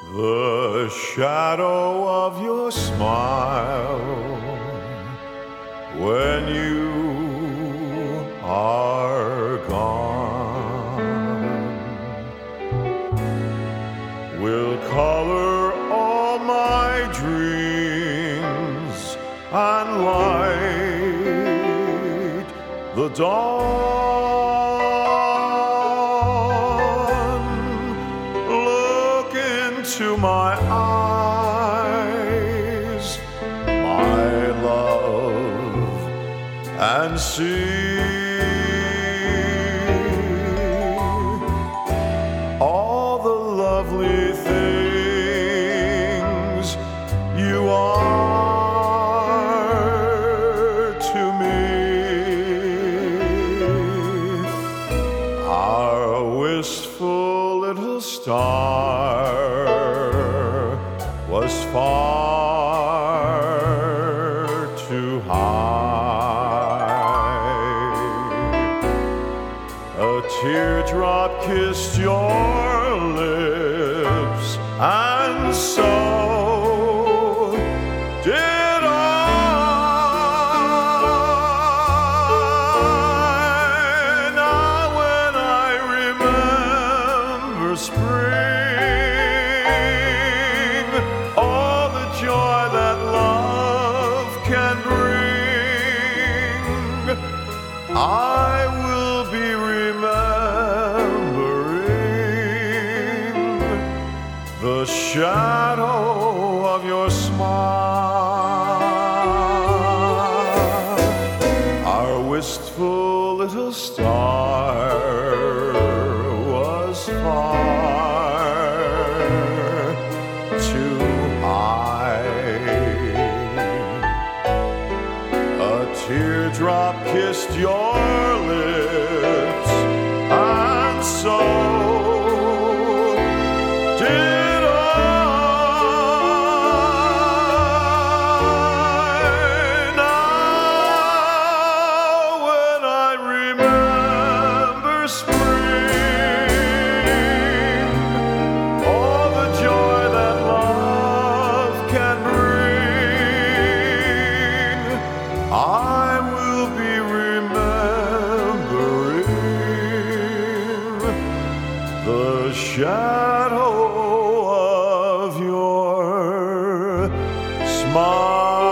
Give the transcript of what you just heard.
The shadow of your smile when you are gone will color all my dreams and light the dawn. To my eyes, my love, and see all the lovely things you are to me. Our wistful little star was far too high. A teardrop kissed your lips, and so did I. Now when I remember spring, joy that love can bring, I will be remembering the shadow of your smile. Our wistful little star was far too teardrop kissed your lips, and so did I. Now when I remember spring, all the joy that love can bring, I will be remembering the shadow of your smile.